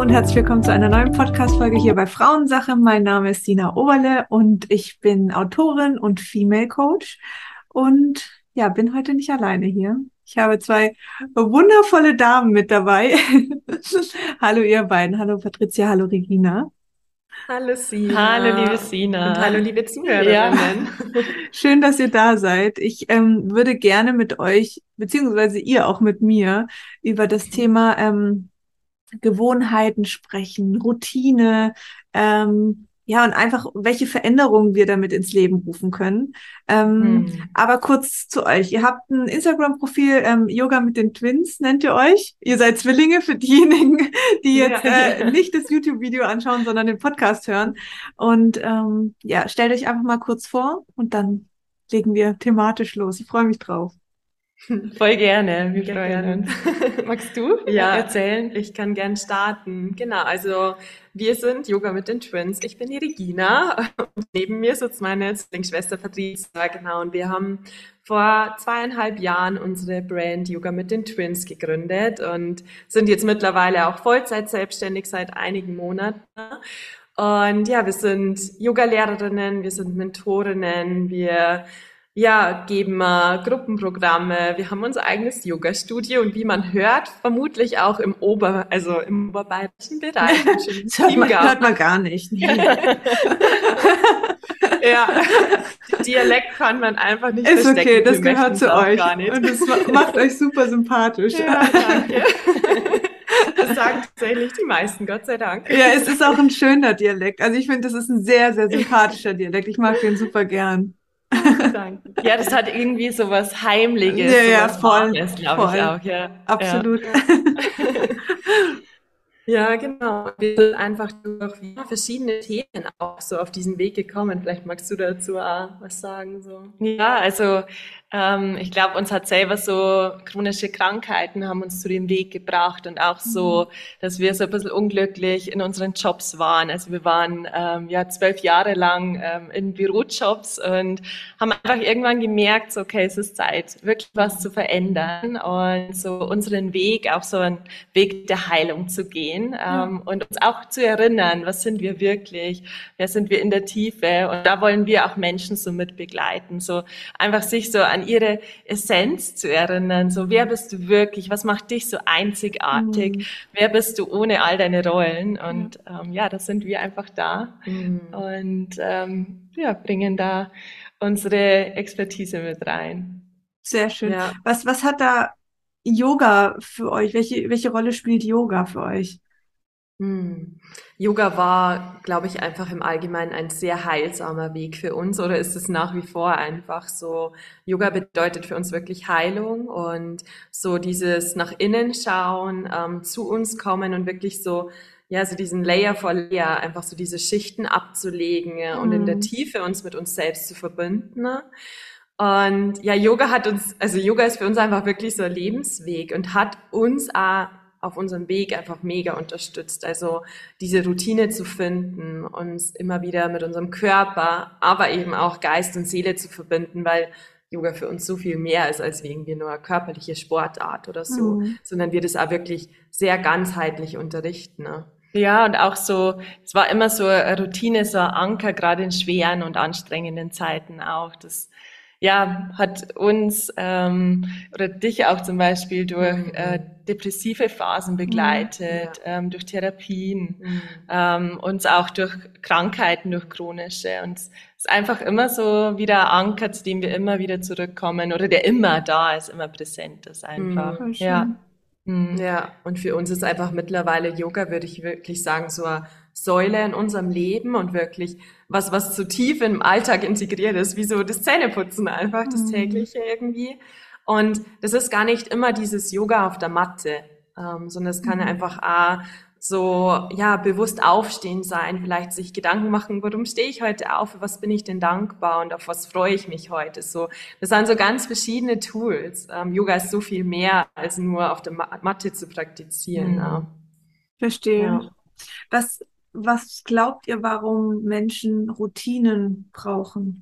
und herzlich willkommen zu einer neuen Podcast-Folge hier bei Frauensache. Mein Name ist Sina Oberle und ich bin Autorin und Female Coach und ja, bin heute nicht alleine hier. Ich habe zwei wundervolle Damen mit dabei. Hallo ihr beiden, hallo Patricia, hallo Regina. Hallo Hallo, liebe Sina und hallo Sina. liebe Ja, Zuhörerinnen. Schön, dass ihr da seid. Ich würde gerne mit euch, beziehungsweise ihr auch mit mir, über das Thema Gewohnheiten sprechen, Routine, ja, und einfach, welche Veränderungen wir damit ins Leben rufen können. Aber kurz zu euch. Ihr habt ein Instagram-Profil, Yoga mit den Twins, nennt ihr euch. Ihr seid Zwillinge für diejenigen, die Ja. jetzt nicht das YouTube-Video anschauen, sondern den Podcast hören. Und ja, stellt euch einfach mal kurz vor und dann legen wir thematisch los. Ich freue mich drauf. voll gerne. Wir Ja, freuen gern. uns. Magst du Ja, erzählen? ich kann gern starten. Genau, also wir sind Yoga mit den Twins. Ich bin die Regina und neben mir sitzt meine Zwillingsschwester Patricia. Genau, und wir haben vor 2,5 Jahren unsere Brand Yoga mit den Twins gegründet und sind jetzt mittlerweile auch Vollzeit selbstständig seit einigen Monaten. Und ja, wir sind Yoga-Lehrerinnen, wir sind Mentorinnen, wir ja, geben Gruppenprogramme, wir haben unser eigenes Yoga-Studio und wie man hört, vermutlich auch also im oberbayerischen Bereich im schönen Das hört Chiemgau. man gar nicht. Nee. Ja, Dialekt kann man einfach nicht Ist okay, verstecken, wir das möchten gehört es zu auch euch gar nicht. und es macht euch super sympathisch. Ja, danke. Das sagen tatsächlich die meisten, Gott sei Dank. Ja, es ist auch ein schöner Dialekt. Also ich finde, das ist ein sehr, sehr sympathischer Dialekt. Ich mag den super gern. Danke. Ja, das hat irgendwie so was Ja, Heimliches, so ja, was voll, Warmes, glaube ich voll. auch. Ja, ja. Absolut. Ja. Ja, genau. Wir sind einfach durch verschiedene Themen auch so auf diesen Weg gekommen. Vielleicht magst du dazu auch was sagen, so. Ja, also ich glaube, uns hat selber so chronische Krankheiten haben uns zu dem Weg gebracht und auch so, dass wir so ein bisschen unglücklich in unseren Jobs waren. Also wir waren ja 12 Jahre lang in Bürojobs und haben einfach irgendwann gemerkt, so, okay, es ist Zeit, wirklich was zu verändern und so unseren Weg, auch so einen Weg der Heilung zu gehen Ja. und uns auch zu erinnern, was sind wir wirklich, wer sind wir in der Tiefe und da wollen wir auch Menschen so mit begleiten, so einfach sich so an ihre Essenz zu erinnern, so wer bist du wirklich, was macht dich so einzigartig, Hm. wer bist du ohne all deine Rollen Ja. und ja, das sind wir einfach da Mhm. und ja, bringen da unsere Expertise mit rein. Sehr schön. Ja, Was hat da Yoga für euch? Welche Rolle spielt Yoga für euch? hm. Yoga war, glaube ich, einfach im Allgemeinen ein sehr heilsamer Weg für uns oder ist es nach wie vor einfach so? Yoga bedeutet für uns wirklich Heilung und so dieses nach innen schauen, zu uns kommen und wirklich so, ja, so diesen Layer vor Layer, einfach so diese Schichten abzulegen und in der Hm. Tiefe uns mit uns selbst zu verbinden. Ne? Und ja, also Yoga ist für uns einfach wirklich so ein Lebensweg und hat uns auch auf unserem Weg einfach mega unterstützt. Also diese Routine zu finden, uns immer wieder mit unserem Körper, aber eben auch Geist und Seele zu verbinden, weil Yoga für uns so viel mehr ist als irgendwie nur eine körperliche Sportart oder so, Hm. sondern wir das auch wirklich sehr ganzheitlich unterrichten. Ne? Ja, und auch so, es war immer so eine Routine, so ein Anker, gerade in schweren und anstrengenden Zeiten auch. Das, ja, hat uns oder dich auch zum Beispiel durch depressive Phasen Hm. Ja. begleitet, durch Therapien, Mhm. uns auch durch Krankheiten, durch chronische. Und es ist einfach immer so wieder ein Anker, zu dem wir immer wieder zurückkommen oder der immer da ist, immer präsent ist einfach. Voll Ja. schön. Mhm. Ja, und für uns ist einfach mittlerweile Yoga, würde ich wirklich sagen, so eine Säule in unserem Leben und wirklich was so tief im Alltag integriert ist, wie so das Zähneputzen einfach, das Hm. tägliche irgendwie. Und das ist gar nicht immer dieses Yoga auf der Matte, sondern es kann Hm. einfach so, ja, bewusst aufstehen sein, vielleicht sich Gedanken machen, warum stehe ich heute auf, für was bin ich denn dankbar und auf was freue ich mich heute, so. Das sind so ganz verschiedene Tools. Yoga ist so viel mehr als nur auf der Matte zu praktizieren. Verstehe. Ja. Was, was glaubt ihr, warum Menschen Routinen brauchen?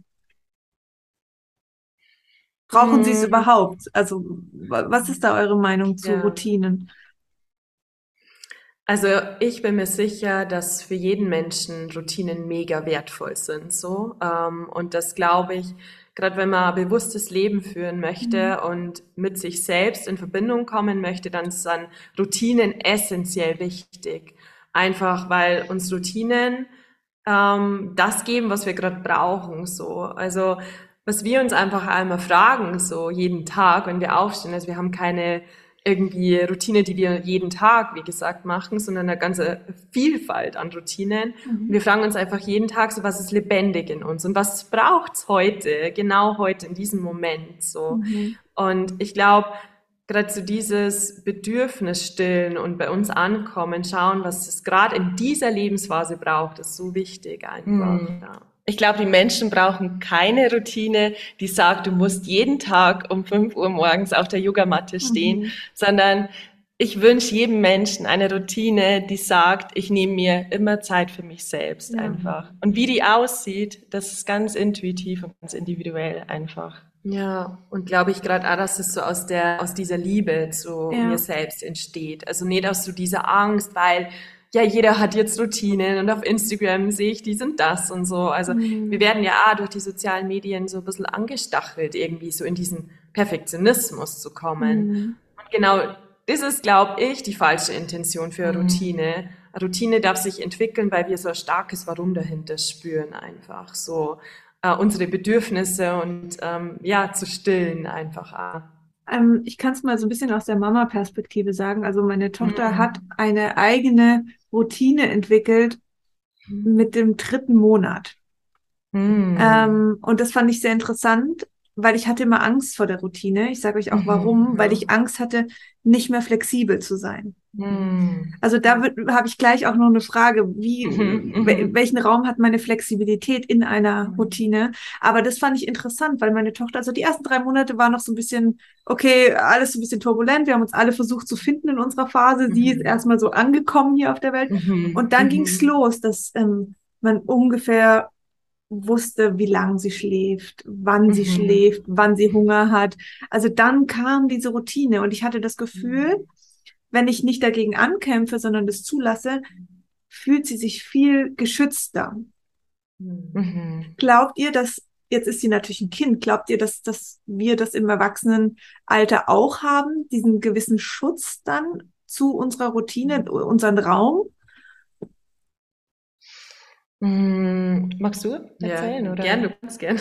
Brauchen sie es Mm, überhaupt? Also, was ist da eure Meinung zu Ja. Routinen? Also ich bin mir sicher, dass für jeden Menschen Routinen mega wertvoll sind, so. Und das glaube ich, gerade wenn man ein bewusstes Leben führen Mhm. möchte und mit sich selbst in Verbindung kommen möchte, dann ist dann Routinen essentiell wichtig. Einfach weil uns Routinen das geben, was wir gerade brauchen, so. Also was wir uns einfach einmal fragen, so jeden Tag, wenn wir aufstehen. Also wir haben keine irgendwie Routine, die wir jeden Tag, wie gesagt, machen, sondern eine ganze Vielfalt an Routinen. Und Mhm. wir fragen uns einfach jeden Tag so, was ist lebendig in uns und was braucht's heute, genau heute in diesem Moment, so. Mhm. Und ich glaube, gerade so dieses Bedürfnis stillen und bei uns ankommen, schauen, was es gerade in dieser Lebensphase braucht, ist so wichtig einfach, ja. Ich glaube, die Menschen brauchen keine Routine, die sagt, du musst jeden Tag um 5 Uhr morgens auf der Yogamatte stehen, Mhm. sondern ich wünsche jedem Menschen eine Routine, die sagt, ich nehme mir immer Zeit für mich selbst Ja. einfach. Und wie die aussieht, das ist ganz intuitiv und ganz individuell einfach. Ja, und glaube ich gerade auch, dass es so aus dieser Liebe zu mir Ja. selbst entsteht. Also nicht aus so dieser Angst, weil ja jeder hat jetzt Routinen und auf Instagram sehe ich dies und das und so. Also wir Mhm. werden ja auch durch die sozialen Medien so ein bisschen angestachelt, irgendwie so in diesen Perfektionismus zu kommen. Mhm. Und genau das ist, glaube ich, die falsche Intention für eine Routine. Eine Routine darf sich entwickeln, weil wir so ein starkes Warum dahinter spüren, einfach so unsere Bedürfnisse und ja, zu stillen einfach auch. Ich kann es mal so ein bisschen aus der Mama-Perspektive sagen. Also meine Tochter hat eine eigene Routine entwickelt mit dem dritten Monat. Hm. Und das fand ich sehr interessant, weil ich hatte immer Angst vor der Routine. Ich sage euch auch warum, weil ich Angst hatte, nicht mehr flexibel zu sein. Hm. Also da habe ich gleich auch noch eine Frage, Mhm. Mhm. welchen Raum hat meine Flexibilität in einer Routine? Aber das fand ich interessant, weil meine Tochter, also die ersten 3 Monate war noch so ein bisschen, okay, alles so ein bisschen turbulent. Wir haben uns alle versucht zu finden in unserer Phase. Sie ist erstmal so angekommen hier auf der Welt. Und Mhm. dann ging es Mhm. los, dass man ungefähr wusste, wie lang sie schläft, Mhm. wann sie Hunger hat. Also dann kam diese Routine und ich hatte das Gefühl, wenn ich nicht dagegen ankämpfe, sondern das zulasse, fühlt sie sich viel geschützter. Mhm. Glaubt ihr, dass, jetzt ist sie natürlich ein Kind, glaubt ihr, dass wir das im Erwachsenenalter auch haben, diesen gewissen Schutz dann zu unserer Routine, unseren Raum? Magst du Ja, erzählen gern, oder? du kannst gern.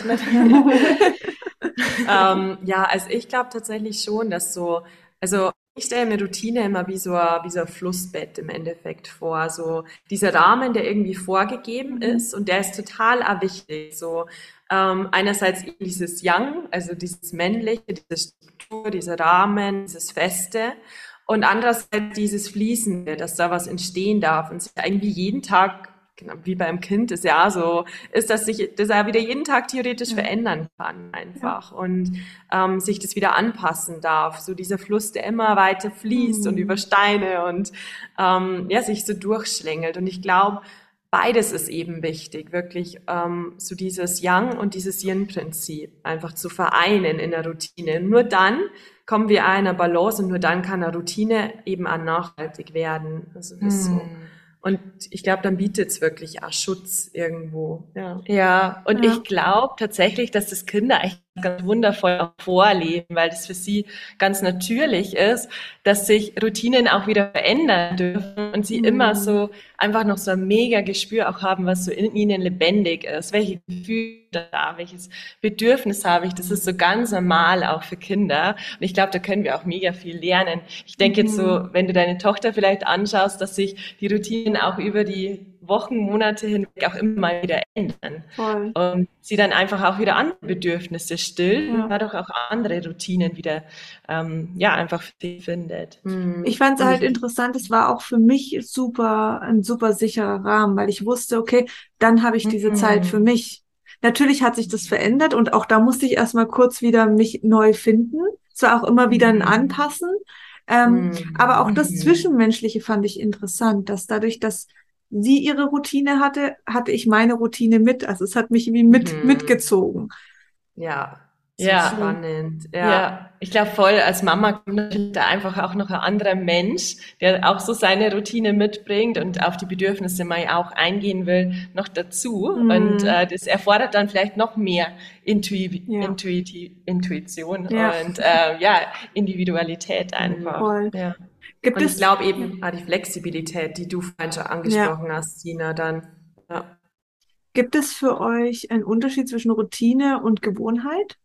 Ja, also ich glaube tatsächlich schon, dass so, also ich stelle mir Routine immer wie so ein Flussbett im Endeffekt vor. So dieser Rahmen, der irgendwie vorgegeben Mhm. ist und der ist total auch wichtig. So einerseits eben dieses Yang, also dieses Männliche, diese Struktur, dieser Rahmen, dieses Feste. Und andererseits dieses Fließende, dass da was entstehen darf und sich irgendwie jeden Tag, genau, wie beim Kind ist ja so, ist, dass sich das ja wieder jeden Tag theoretisch Ja, verändern kann ja. einfach und sich das wieder anpassen darf. So dieser Fluss, der immer weiter fließt und über Mhm. Steine und ja, sich so durchschlängelt. Und ich glaube, beides ist eben wichtig, wirklich so dieses Yang und dieses Yin-Prinzip einfach zu vereinen in der Routine. Nur dann kommen wir a einer Balance und nur dann kann eine Routine eben auch nachhaltig werden. Also das ist so. Hm. Und ich glaube, dann bietet es wirklich auch Schutz irgendwo. Ja. Ja, und ich Ja. glaube tatsächlich, dass das Kinder echt ganz wundervoll auch vorleben, weil das für sie ganz natürlich ist, dass sich Routinen auch wieder verändern dürfen und sie immer Mhm. so einfach noch so ein mega Gespür auch haben, was so in ihnen lebendig ist, welche Gefühle da, welches Bedürfnis habe ich. Das ist so ganz normal auch für Kinder. Und ich glaube, da können wir auch mega viel lernen. Ich denke jetzt so, Mhm. wenn du deine Tochter vielleicht anschaust, dass sich die Routinen auch über die Wochen, Monate hinweg auch immer mal wieder ändern. Voll. Und sie dann einfach auch wieder andere Bedürfnisse stillt und Ja. dadurch auch andere Routinen wieder, ja, einfach für sie findet. Ich fand es Und halt ich, interessant, es war auch für mich ein super sicherer Rahmen, weil ich wusste, okay, dann habe ich diese Zeit für Mhm. mich. Natürlich hat sich das verändert und auch da musste ich erstmal kurz wieder mich neu finden. Es war auch immer wieder ein Mhm. Anpassen. Aber auch das Mhm. Zwischenmenschliche fand ich interessant, dass dadurch, dass sie ihre Routine hatte, hatte ich meine Routine mit. Also es hat mich wie mhm. mitgezogen. Ja. So Ja, spannend. Ja. ja, ich glaube voll, als Mama kommt natürlich da einfach auch noch ein anderer Mensch, der auch so seine Routine mitbringt und auf die Bedürfnisse mal auch eingehen will, noch dazu. Und Mhm. das erfordert dann vielleicht noch mehr Ja, Intuition ja, und ja, Individualität Mhm. einfach. voll. Ja. Gibt Und ich es, glaube ja, eben, die Flexibilität, die du vorhin schon ja, angesprochen hast, Tina, dann. Ja. gibt es für euch einen Unterschied zwischen Routine und Gewohnheit?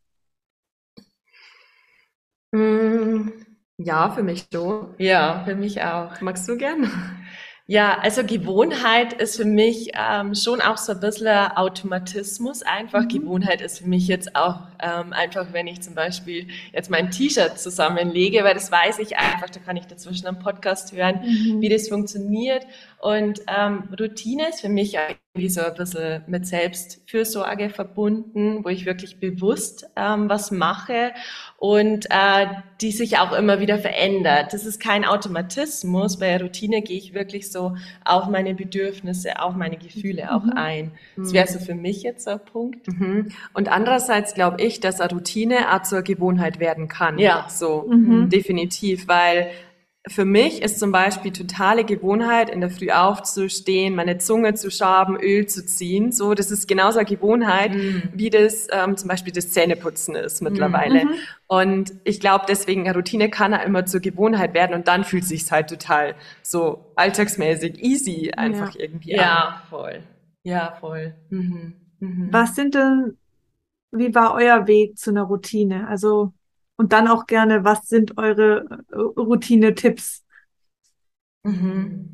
Mm, ja, für mich schon. Ja, für mich auch. Magst du gern? Ja, also Gewohnheit ist für mich schon auch so ein bisschen ein Automatismus einfach. Mhm. Gewohnheit ist für mich jetzt auch einfach, wenn ich zum Beispiel jetzt mein T-Shirt zusammenlege, weil das weiß ich einfach, da kann ich dazwischen am Podcast hören, wie Mhm. das funktioniert. Und Routine ist für mich irgendwie so ein bisschen mit Selbstfürsorge verbunden, wo ich wirklich bewusst was mache und die sich auch immer wieder verändert. Das ist kein Automatismus. Bei der Routine gehe ich wirklich so auf meine Bedürfnisse, auf meine Gefühle auch Mhm. ein. Das wäre so Mhm. für mich jetzt so ein Punkt. Mhm. Und andererseits glaube ich, dass eine Routine auch zur Gewohnheit werden kann. Ja. So, Mhm. definitiv, weil für mich ist zum Beispiel totale Gewohnheit, in der Früh aufzustehen, meine Zunge zu schaben, Öl zu ziehen. So, das ist genauso eine Gewohnheit, Mm. wie das zum Beispiel das Zähneputzen ist Mm. mittlerweile. Mhm. Und ich glaube, deswegen eine Routine kann auch immer zur Gewohnheit werden und dann fühlt sich's halt total so alltagsmäßig easy Ja. einfach irgendwie an. Ja, voll. Ja, voll. Mhm. Was Mhm. sind denn, wie war euer Weg zu einer Routine? Also, und dann auch gerne, was sind eure Routine-Tipps? Mhm.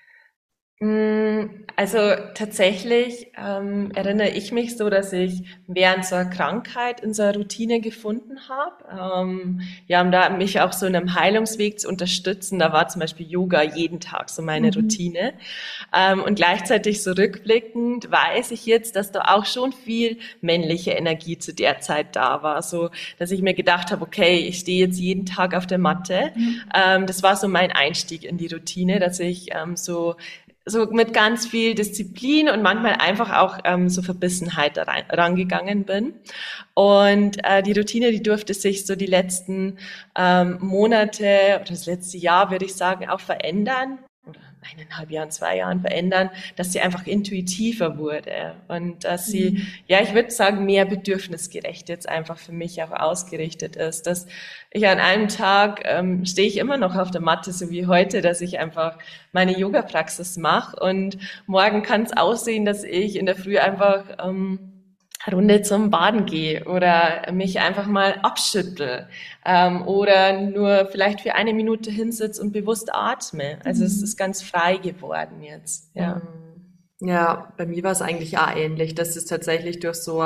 Also tatsächlich erinnere ich mich so, dass ich während so einer Krankheit in so einer Routine gefunden habe. Ja, um da mich auch so in einem Heilungsweg zu unterstützen, da war zum Beispiel Yoga jeden Tag so meine Mhm. Routine. Und gleichzeitig so rückblickend weiß ich jetzt, dass da auch schon viel männliche Energie zu der Zeit da war. So, dass ich mir gedacht habe, okay, ich stehe jetzt jeden Tag auf der Matte. Ja. Das war so mein Einstieg in die Routine, dass ich so mit ganz viel Disziplin und manchmal einfach auch so Verbissenheit da rangegangen bin. Und die Routine, die durfte sich so die letzten Monate oder das letzte Jahr, würde ich sagen, auch verändern. Oder 1,5 Jahren, 2 Jahren verändern, dass sie einfach intuitiver wurde und dass sie, Mhm. ja, ich würde sagen, mehr bedürfnisgerecht jetzt einfach für mich auch ausgerichtet ist, dass ich an einem Tag stehe ich immer noch auf der Matte, so wie heute, dass ich einfach meine Yoga-Praxis mache und morgen kann es aussehen, dass ich in der Früh einfach eine Runde zum Baden gehe oder mich einfach mal abschüttel oder nur vielleicht für eine Minute hinsitze und bewusst atme. Also es Mhm. ist ganz frei geworden jetzt. Ja. Ja, bei mir war es eigentlich auch ähnlich, dass es tatsächlich durch so,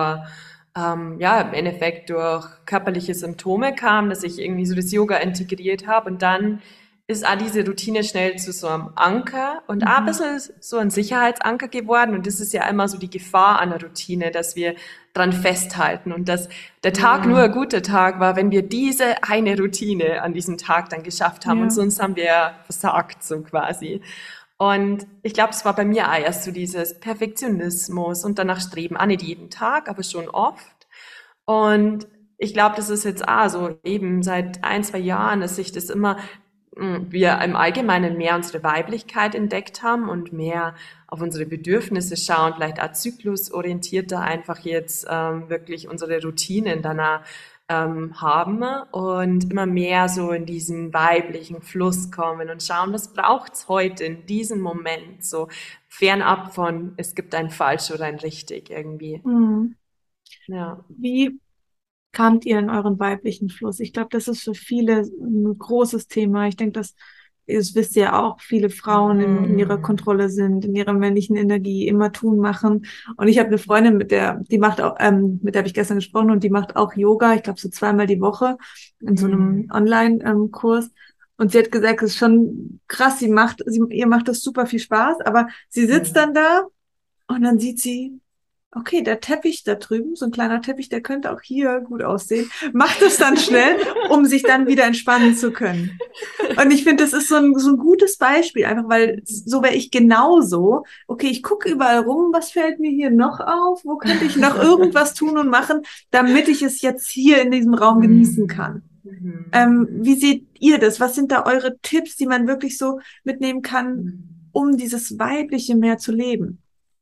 ja, im Endeffekt durch körperliche Symptome kam, dass ich irgendwie so das Yoga integriert habe und dann ist auch diese Routine schnell zu so einem Anker und auch ein Mhm. bisschen so ein Sicherheitsanker geworden und das ist ja immer so die Gefahr an der Routine, dass wir dran festhalten und dass der Tag nur ein guter Tag war, wenn wir diese eine Routine an diesem Tag dann geschafft haben und Ja. sonst haben wir versagt, so quasi. Und ich glaube, es war bei mir auch erst so dieses Perfektionismus und danach Streben, auch nicht jeden Tag, aber schon oft. Und ich glaube, das ist jetzt auch so eben seit 1, 2 Jahren, dass sich das immer, wir im Allgemeinen mehr unsere Weiblichkeit entdeckt haben und mehr auf unsere Bedürfnisse schauen, vielleicht auch zyklusorientierter einfach jetzt wirklich unsere Routinen danach haben und immer mehr so in diesen weiblichen Fluss kommen und schauen, was braucht's heute in diesem Moment, so fernab von, es gibt ein falsch oder ein richtig irgendwie. Mhm. Ja. Wie kamt ihr in euren weiblichen Fluss? Ich glaube, das ist für viele ein großes Thema. Ich denke, das wisst ihr ja auch, viele Frauen in ihrer Kontrolle sind, in ihrer männlichen Energie, immer tun, machen. Und ich habe eine Freundin, die macht auch, mit der habe ich gestern gesprochen und die macht auch Yoga, ich glaube so zweimal die Woche in so einem Online-Kurs. Und sie hat gesagt, es ist schon krass, ihr macht das super viel Spaß, aber sie sitzt dann da und dann sieht sie, okay, der Teppich da drüben, so ein kleiner Teppich, der könnte auch hier gut aussehen, macht es dann schnell, um sich dann wieder entspannen zu können. Und ich finde, das ist so ein gutes Beispiel, einfach weil so wäre ich genauso. Okay, ich gucke überall rum, was fällt mir hier noch auf? Wo könnte ich noch irgendwas tun und machen, damit ich es jetzt hier in diesem Raum genießen kann? Wie seht ihr das? Was sind da eure Tipps, die man wirklich so mitnehmen kann, um dieses Weibliche mehr zu leben?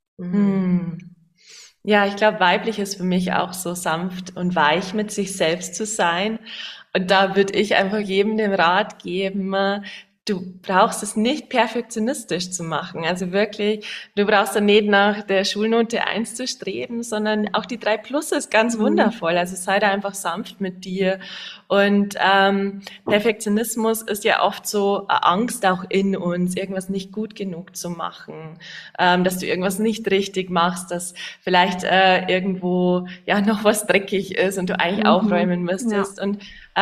Ja, ich glaube, weiblich ist für mich auch so sanft und weich mit sich selbst zu sein. Und da würde ich einfach jedem den Rat geben, du brauchst es nicht perfektionistisch zu machen. Also wirklich, du brauchst dann nicht nach der Schulnote 1 zu streben, sondern auch die 3+ ist ganz wundervoll. Also sei da einfach sanft mit dir. Und Perfektionismus ist ja oft so eine Angst auch in uns, irgendwas nicht gut genug zu machen, dass du irgendwas nicht richtig machst, dass vielleicht irgendwo ja noch was dreckig ist und du eigentlich aufräumen müsstest. Ja. Und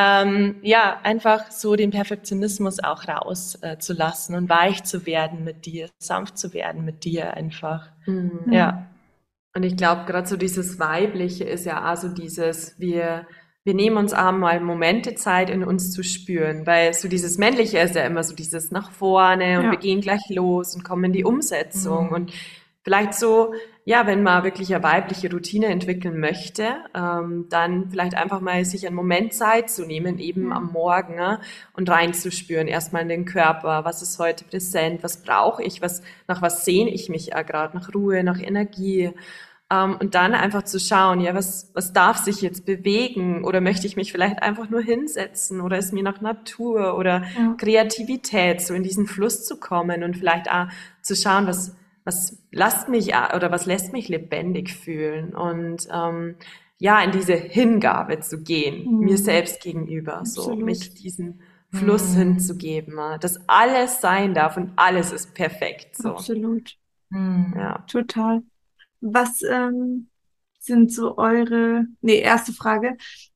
ja, einfach so den Perfektionismus auch rauszulassen und weich zu werden mit dir, sanft zu werden mit dir einfach. Ja. Und ich glaube, gerade so dieses Weibliche ist ja auch so dieses, wir nehmen uns auch mal Momente Zeit, in uns zu spüren, weil so dieses Männliche ist ja immer so dieses nach vorne und wir gehen gleich los und kommen in die Umsetzung und vielleicht so, ja, wenn man wirklich eine weibliche Routine entwickeln möchte, dann vielleicht einfach mal sich einen Moment Zeit zu nehmen, eben am Morgen, und reinzuspüren, erstmal in den Körper, was ist heute präsent, was brauche ich, nach was sehne ich mich gerade, nach Ruhe, nach Energie. Und dann einfach zu schauen, ja, was darf sich jetzt bewegen? Oder möchte ich mich vielleicht einfach nur hinsetzen? Oder ist mir nach Natur oder Kreativität, so in diesen Fluss zu kommen und vielleicht auch zu schauen, was lässt mich lebendig fühlen? Und ja, in diese Hingabe zu gehen, mir selbst gegenüber, Absolut. so mich diesen Fluss hinzugeben, dass alles sein darf und alles ist perfekt. So. Absolut. Ja. Total. Was sind so erste Frage.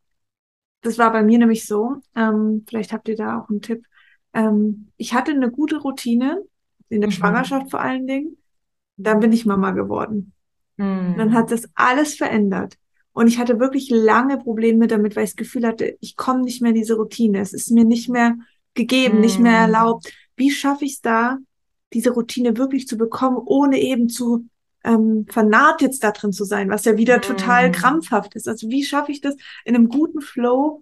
Das war bei mir nämlich so, vielleicht habt ihr da auch einen Tipp. Ich hatte eine gute Routine, in der Schwangerschaft vor allen Dingen. Dann bin ich Mama geworden. Dann hat das alles verändert. Und ich hatte wirklich lange Probleme damit, weil ich das Gefühl hatte, ich komme nicht mehr in diese Routine. Es ist mir nicht mehr gegeben, nicht mehr erlaubt. Wie schaffe ich es da, diese Routine wirklich zu bekommen, ohne eben zu vernarrt jetzt da drin zu sein, was ja wieder total krampfhaft ist. Also wie schaffe ich das in einem guten Flow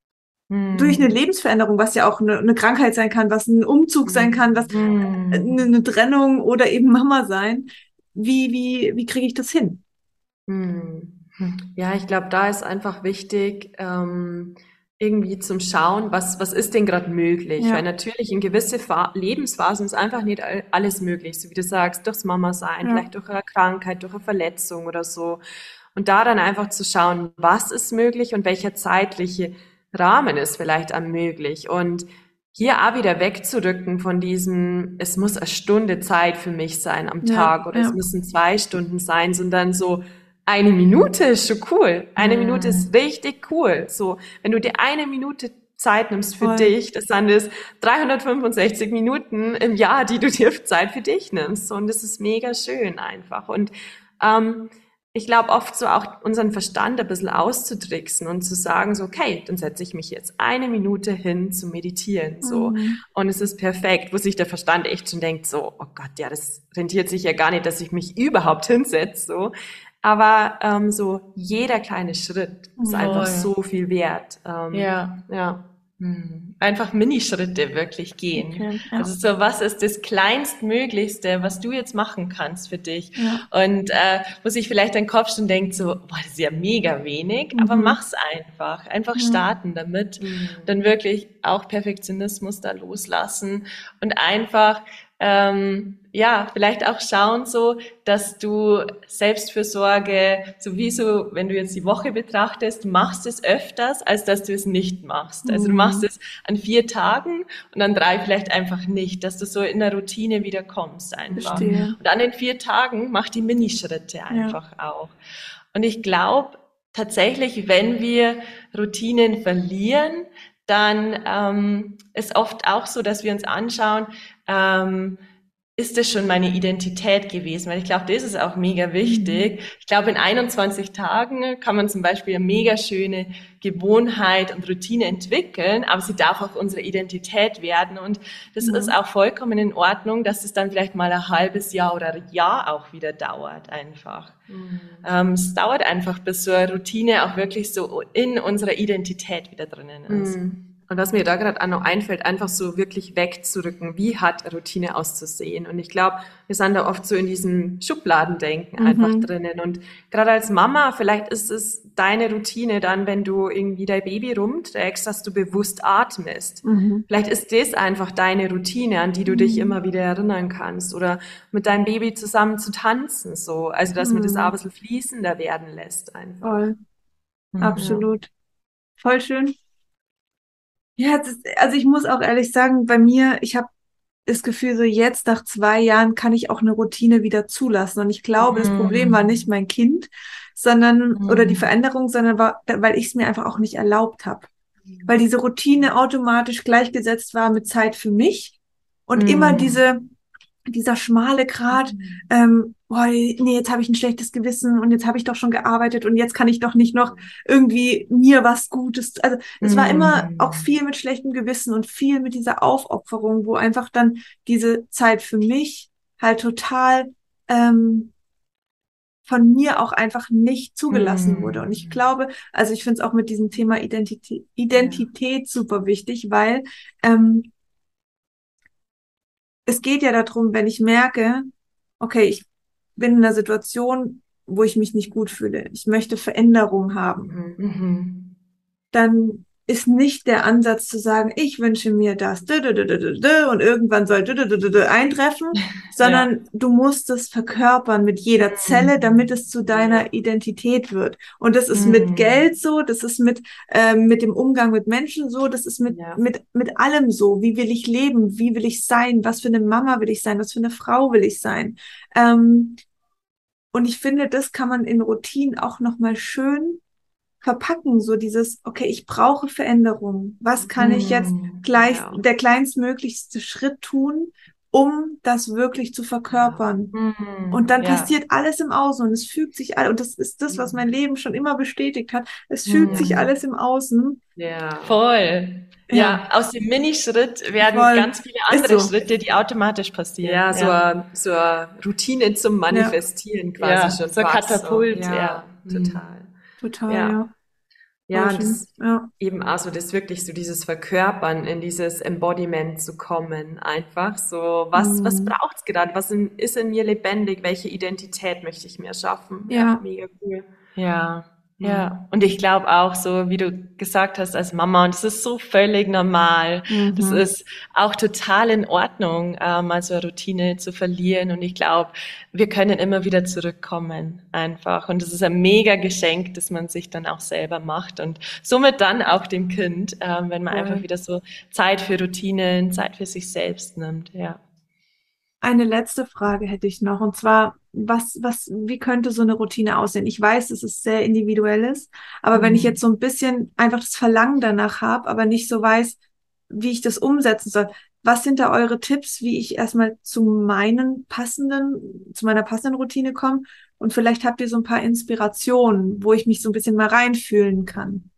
durch eine Lebensveränderung, was ja auch eine Krankheit sein kann, was ein Umzug sein kann, was eine Trennung oder eben Mama sein. Wie kriege ich das hin? Ja, ich glaube, da ist einfach wichtig, irgendwie zum Schauen, was ist denn gerade möglich? Ja. Weil natürlich in gewisse Lebensphasen ist einfach nicht alles möglich, so wie du sagst, durchs Mama sein, vielleicht durch eine Krankheit, durch eine Verletzung oder so. Und da dann einfach zu schauen, was ist möglich und welcher zeitliche Rahmen ist vielleicht am möglich. Und hier auch wieder wegzurücken von diesem, es muss eine Stunde Zeit für mich sein am Tag oder es müssen 2 Stunden sein, sondern so, 1 Minute ist schon cool. 1 Minute ist richtig cool. So, wenn du dir 1 Minute Zeit nimmst für dich, das sind es 365 Minuten im Jahr, die du dir Zeit für dich nimmst. Und das ist mega schön einfach. Und ich glaube oft so auch unseren Verstand ein bisschen auszutricksen und zu sagen so, okay, dann setze ich mich jetzt 1 Minute hin zu meditieren, so. Und es ist perfekt, wo sich der Verstand echt schon denkt so, oh Gott, ja, das rentiert sich ja gar nicht, dass ich mich überhaupt hinsetze, so. Aber so jeder kleine Schritt ist einfach so viel wert. Ja. Einfach Minischritte wirklich gehen. Okay, ja. Also so, was ist das Kleinstmöglichste, was du jetzt machen kannst für dich? Ja. Und wo sich vielleicht dein Kopf schon denkt, so, boah, das ist ja mega wenig, aber mach's einfach. Einfach starten damit. Dann wirklich auch Perfektionismus da loslassen und einfach ja, vielleicht auch schauen so, dass du Selbstfürsorge, sowieso, wenn du jetzt die Woche betrachtest, du machst es öfters, als dass du es nicht machst. Also du machst es an 4 Tagen und an 3 vielleicht einfach nicht, dass du so in der Routine wieder kommst einfach. Verstehe. Und an den 4 Tagen mach die Minischritte einfach auch. Und ich glaube tatsächlich, wenn wir Routinen verlieren, dann ist oft auch so, dass wir uns anschauen, ist das schon meine Identität gewesen? Weil ich glaube, das ist auch mega wichtig. Ich glaube, in 21 Tagen kann man zum Beispiel eine mega schöne Gewohnheit und Routine entwickeln, aber sie darf auch unsere Identität werden. Und das ist auch vollkommen in Ordnung, dass es dann vielleicht mal ein halbes Jahr oder ein Jahr auch wieder dauert einfach. Es dauert einfach, bis so eine Routine auch wirklich so in unserer Identität wieder drinnen ist. Und was mir da gerade auch noch einfällt, einfach so wirklich wegzurücken, wie hat Routine auszusehen? Und ich glaube, wir sind da oft so in diesem Schubladendenken einfach drinnen. Und gerade als Mama, vielleicht ist es deine Routine dann, wenn du irgendwie dein Baby rumträgst, dass du bewusst atmest. Vielleicht ist das einfach deine Routine, an die du dich immer wieder erinnern kannst. Oder mit deinem Baby zusammen zu tanzen, so. Also, dass man das auch ein bisschen fließender werden lässt einfach. Voll. Absolut. Voll schön. Ja, also ich muss auch ehrlich sagen, bei mir, ich habe das Gefühl, so jetzt nach 2 Jahren kann ich auch eine Routine wieder zulassen. Und ich glaube, das Problem war nicht mein Kind, sondern, oder die Veränderung, sondern weil ich es mir einfach auch nicht erlaubt habe. Weil diese Routine automatisch gleichgesetzt war mit Zeit für mich und immer dieser schmale Grat, nee, jetzt habe ich ein schlechtes Gewissen und jetzt habe ich doch schon gearbeitet und jetzt kann ich doch nicht noch irgendwie mir was Gutes. Also es war immer auch viel mit schlechtem Gewissen und viel mit dieser Aufopferung, wo einfach dann diese Zeit für mich halt total von mir auch einfach nicht zugelassen wurde. Und ich glaube, also ich finde es auch mit diesem Thema Identität super wichtig, weil es geht ja darum, wenn ich merke, okay, ich bin in einer Situation, wo ich mich nicht gut fühle, ich möchte Veränderung haben, dann ist nicht der Ansatz zu sagen, ich wünsche mir das und irgendwann soll eintreffen, sondern du musst es verkörpern mit jeder Zelle, damit es zu deiner Identität wird. Und das ist mit Geld so, das ist mit dem Umgang mit Menschen so, das ist mit allem so. Wie will ich leben? Wie will ich sein? Was für eine Mama will ich sein? Was für eine Frau will ich sein? Und ich finde, das kann man in Routinen auch nochmal schön verpacken, so dieses, okay, ich brauche Veränderung. Was kann ich jetzt der kleinstmöglichste Schritt tun, um das wirklich zu verkörpern? Und dann passiert alles im Außen und es fügt sich alles, und das ist das, was mein Leben schon immer bestätigt hat. Es fügt sich alles im Außen. Ja. Voll. Ja, aus dem Minischritt werden ganz viele andere Schritte, die automatisch passieren. Ja, so eine Routine zum Manifestieren quasi schon. So Katapult, Total, ja. Ja, und das eben auch so, das wirklich so dieses Verkörpern, in dieses Embodiment zu kommen, einfach so, was braucht's gerade, was ist in mir lebendig, welche Identität möchte ich mir schaffen? Ja, mega cool. Ja, und ich glaube auch so, wie du gesagt hast, als Mama, und das ist so völlig normal, das ist auch total in Ordnung, mal so eine Routine zu verlieren, und ich glaube, wir können immer wieder zurückkommen, einfach, und das ist ein mega Geschenk, das man sich dann auch selber macht und somit dann auch dem Kind, wenn man einfach wieder so Zeit für Routinen, Zeit für sich selbst nimmt, Eine letzte Frage hätte ich noch, und zwar, wie könnte so eine Routine aussehen? Ich weiß, dass es sehr individuell ist, aber wenn ich jetzt so ein bisschen einfach das Verlangen danach habe, aber nicht so weiß, wie ich das umsetzen soll, was sind da eure Tipps, wie ich erstmal zu meiner passenden Routine komme? Und vielleicht habt ihr so ein paar Inspirationen, wo ich mich so ein bisschen mal reinfühlen kann.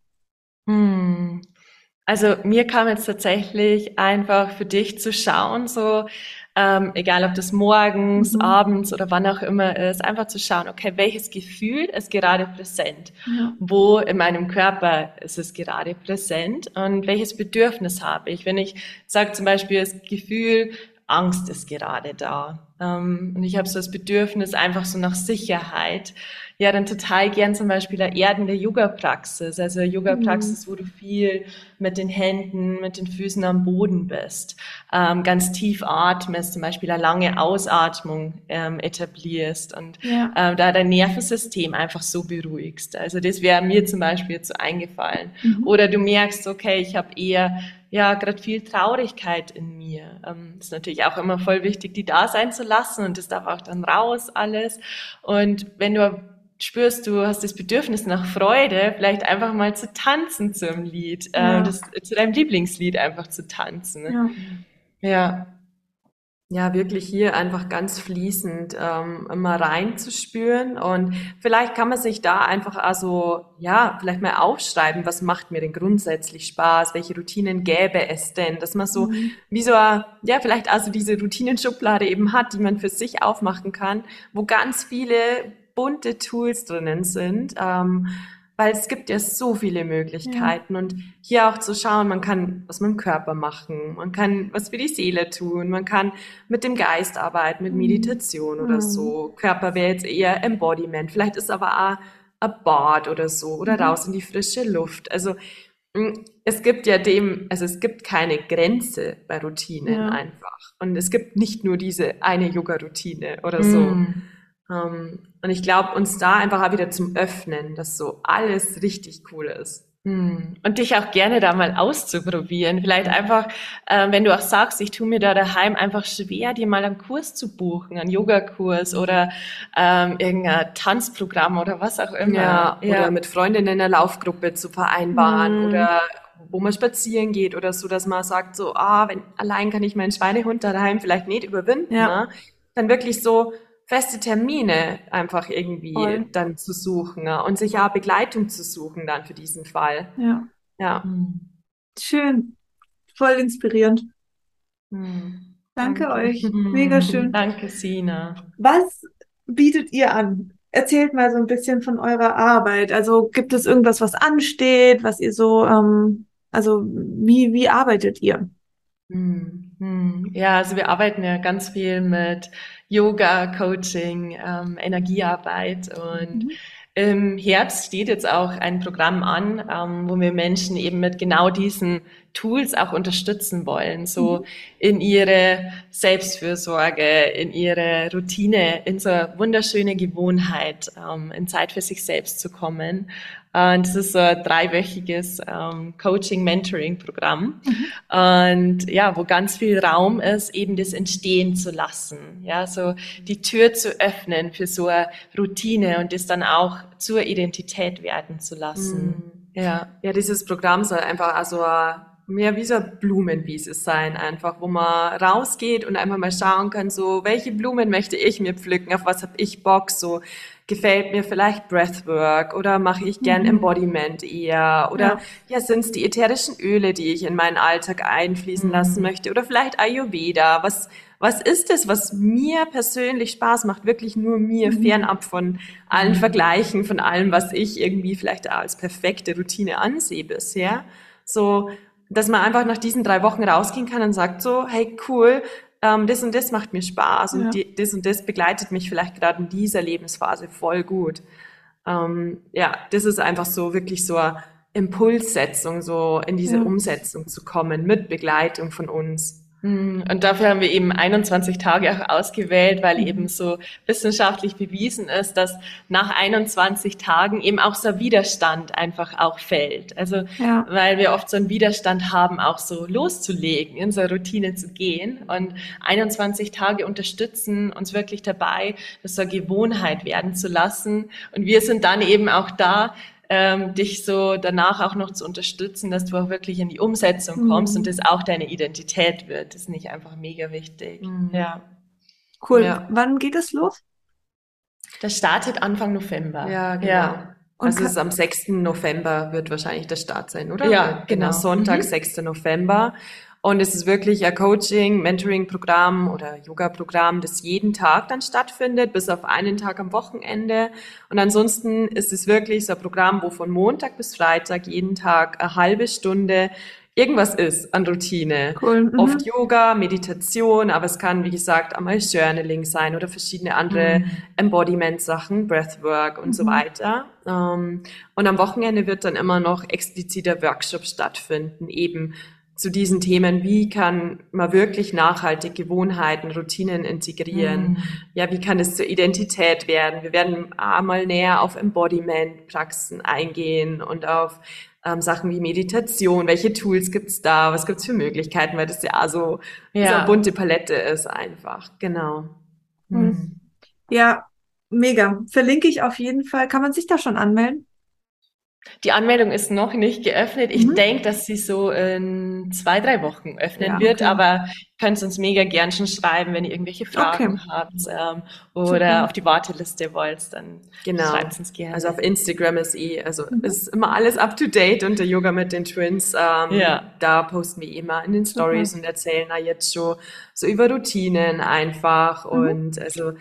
Also mir kam jetzt tatsächlich einfach für dich zu schauen, so egal ob das morgens, abends oder wann auch immer ist, einfach zu schauen, okay, welches Gefühl ist gerade präsent? Wo in meinem Körper ist es gerade präsent und welches Bedürfnis habe ich? Wenn ich sage zum Beispiel das Gefühl, Angst ist gerade da und ich habe so das Bedürfnis einfach so nach Sicherheit, ja, dann total gern zum Beispiel eine erdende Yoga-Praxis, also eine Yoga-Praxis, wo du viel mit den Händen, mit den Füßen am Boden bist, ganz tief atmest, zum Beispiel eine lange Ausatmung etablierst und da dein Nervensystem einfach so beruhigst. Also das wäre mir zum Beispiel jetzt so eingefallen. Oder du merkst, okay, ich habe eher gerade viel Traurigkeit in mir. Ist natürlich auch immer voll wichtig, die da sein zu lassen und das darf auch dann raus alles. Und wenn du spürst, du hast das Bedürfnis nach Freude, vielleicht einfach mal zu tanzen zum Lied, zu deinem Lieblingslied einfach zu tanzen. Ja. Ja, wirklich hier einfach ganz fließend immer reinzuspüren und vielleicht kann man sich da einfach also ja vielleicht mal aufschreiben, was macht mir denn grundsätzlich Spaß, welche Routinen gäbe es denn, dass man so Mhm. wie so ja vielleicht also diese Routinenschublade eben hat, die man für sich aufmachen kann, wo ganz viele bunte Tools drinnen sind. Weil es gibt ja so viele Ja. Möglichkeiten und hier auch zu schauen, man kann was mit dem Körper machen, man kann was für die Seele tun, man kann mit dem Geist arbeiten, mit Mhm. Meditation oder Mhm. so. Körper wäre jetzt eher Embodiment. Vielleicht ist aber auch ein Bad oder so oder Mhm. raus in die frische Luft. Also es gibt ja also es gibt keine Grenze bei Routinen Ja. einfach. Und es gibt nicht nur diese eine Yoga-Routine oder so. Mm. Und ich glaube, uns da einfach auch wieder zum Öffnen, dass so alles richtig cool ist. Und dich auch gerne da mal auszuprobieren. Vielleicht einfach, wenn du auch sagst, ich tue mir da daheim einfach schwer, dir mal einen Kurs zu buchen, einen Yogakurs oder irgendein Tanzprogramm oder was auch immer. Ja, oder Ja. mit Freundinnen in einer Laufgruppe zu vereinbaren Mhm. oder wo man spazieren geht oder so, dass man sagt so, wenn allein kann ich meinen Schweinehund daheim vielleicht nicht überwinden, Ja, ne? Dann wirklich so feste Termine einfach irgendwie voll. dann zu suchen, ne? Und sich ja Begleitung zu suchen dann für diesen Fall. Ja. Ja. Hm. Schön. Voll inspirierend. Danke Danke. euch. Mega schön. Danke, Sina. Was bietet ihr an? Erzählt mal so ein bisschen von eurer Arbeit. Also gibt es irgendwas, was ansteht, was ihr so, also wie arbeitet ihr? Ja, also wir arbeiten ja ganz viel mit Yoga, Coaching, Energiearbeit und Mhm. im Herbst steht jetzt auch ein Programm an, wo wir Menschen eben mit genau diesen Tools auch unterstützen wollen, so Mhm. in ihre Selbstfürsorge, in ihre Routine, in so eine wunderschöne Gewohnheit, in Zeit für sich selbst zu kommen. Und das ist so ein dreiwöchiges Coaching-Mentoring-Programm. Mhm. Und ja, wo ganz viel Raum ist, eben das entstehen zu lassen. Ja, so die Tür zu öffnen für so eine Routine und das dann auch zur Identität werden zu lassen. Ja. Ja, dieses Programm soll einfach also mehr wie so eine Blumenwiese sein, einfach, wo man rausgeht und einfach mal schauen kann, so, welche Blumen möchte ich mir pflücken, auf was habe ich Bock, so, gefällt mir vielleicht Breathwork oder mache ich gern Mhm. Embodiment eher oder Ja. ja, sind es die ätherischen Öle, die ich in meinen Alltag einfließen lassen Hm. möchte oder vielleicht Ayurveda, was ist es, was mir persönlich Spaß macht, wirklich nur mir, Mhm. fernab von allen Hm. Vergleichen, von allem, was ich irgendwie vielleicht als perfekte Routine ansehe bisher. So, dass man einfach nach diesen 3 Wochen rausgehen kann und sagt so, hey cool, das und das macht mir Spaß und Ja. das und das begleitet mich vielleicht gerade in dieser Lebensphase voll gut. Ja, das ist einfach so wirklich so eine Impulssetzung, so in diese Ja. Umsetzung zu kommen mit Begleitung von uns. Und dafür haben wir eben 21 Tage auch ausgewählt, weil eben Mhm. so wissenschaftlich bewiesen ist, dass nach 21 Tagen eben auch so ein Widerstand einfach auch fällt. Also, Ja. weil wir oft so einen Widerstand haben, auch so loszulegen, in so eine Routine zu gehen. Und 21 Tage unterstützen uns wirklich dabei, das so eine Gewohnheit werden zu lassen. Und wir sind dann eben auch da, dich so danach auch noch zu unterstützen, dass du auch wirklich in die Umsetzung kommst und Mhm. das auch deine Identität wird. Das ist nicht einfach mega wichtig. Ja. Cool. Ja. Wann geht es los? Das startet Anfang November. Ja, genau. Ja. Und Also es ist am 6. November wird wahrscheinlich der Start sein, oder? Ja, Genau, genau. Sonntag, Mhm. 6. November. Und es ist wirklich ein Coaching, Mentoring-Programm oder Yoga-Programm, das jeden Tag dann stattfindet, bis auf einen Tag am Wochenende. Und ansonsten ist es wirklich so ein Programm, wo von Montag bis Freitag jeden Tag eine halbe Stunde irgendwas ist an Routine. cool. Oft Mhm. Yoga, Meditation, aber es kann, wie gesagt, einmal Journaling sein oder verschiedene andere Mhm. Embodiment-Sachen, Breathwork und so Mhm. weiter. Und am Wochenende wird dann immer noch expliziter Workshop stattfinden, eben zu diesen Themen, wie kann man wirklich nachhaltig Gewohnheiten, Routinen integrieren? Mhm. Ja, wie kann es zur Identität werden? Wir werden einmal näher auf Embodiment-Praxen eingehen und auf Sachen wie Meditation. Welche Tools gibt's da? Was gibt's für Möglichkeiten? Weil das ja so eine Ja. bunte Palette ist einfach. Genau. Cool. Mhm. Ja, mega. Verlinke ich auf jeden Fall. Kann man sich da schon anmelden? Die Anmeldung ist noch nicht geöffnet. Ich denke, dass sie so in 2-3 Wochen öffnen wird, aber ihr könnt uns mega gern schon schreiben, wenn ihr irgendwelche Fragen habt oder auf die Warteliste wollt, dann schreibt uns gerne. Also auf Instagram ist ist immer alles up to date unter Yoga mit den Twins. Da posten wir immer in den Stories und erzählen da jetzt schon so über Routinen einfach und also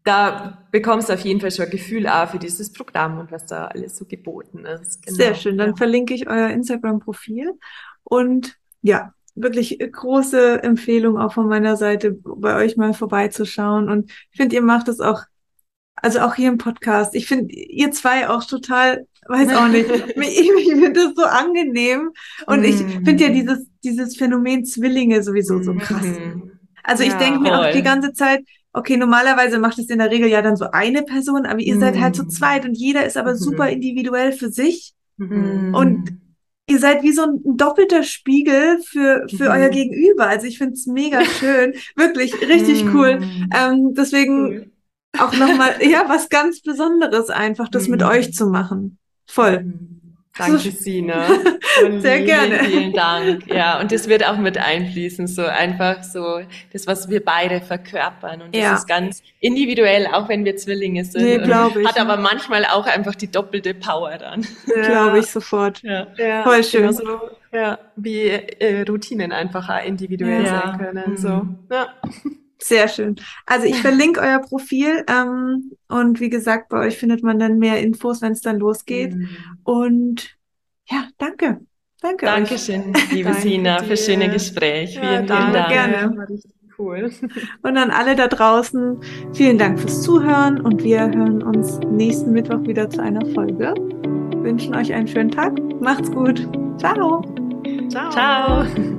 da bekommst du auf jeden Fall schon ein Gefühl auch für dieses Programm und was da alles so geboten ist. Genau. Sehr schön, dann verlinke ich euer Instagram-Profil und ja, wirklich große Empfehlung auch von meiner Seite, bei euch mal vorbeizuschauen und ich finde, ihr macht es auch, also auch hier im Podcast, ich finde, ihr zwei auch total, weiß auch nicht, ich finde das so angenehm und ich finde ja dieses Phänomen Zwillinge sowieso so krass. Also ich denke mir auch die ganze Zeit, okay, normalerweise macht es in der Regel ja dann so eine Person, aber ihr seid halt zu zweit und jeder ist aber super individuell für sich. Und ihr seid wie so ein doppelter Spiegel für euer Gegenüber. Also ich finde es mega schön. Wirklich richtig cool. Deswegen auch nochmal, was ganz Besonderes einfach, das mit euch zu machen. Voll. Danke, Sina. Sehr gerne. Vielen Dank. Ja, und das wird auch mit einfließen, so einfach so das, was wir beide verkörpern. Und das ist ganz individuell, auch wenn wir Zwillinge sind. Nee, glaube ich. Hat aber manchmal auch einfach die doppelte Power dann. Glaube ich sofort. Ja. Voll schön. Genau so, wie Routinen einfach auch individuell sein können. So. Ja. Sehr schön. Also ich verlinke euer Profil und wie gesagt, bei euch findet man dann mehr Infos, wenn es dann losgeht. Und ja, danke. Dankeschön, liebe Sina, für das schöne Gespräch. Vielen Dank. Gerne. War richtig cool. Und an alle da draußen, vielen Dank fürs Zuhören und wir hören uns nächsten Mittwoch wieder zu einer Folge. Wir wünschen euch einen schönen Tag. Macht's gut. Ciao. Ciao.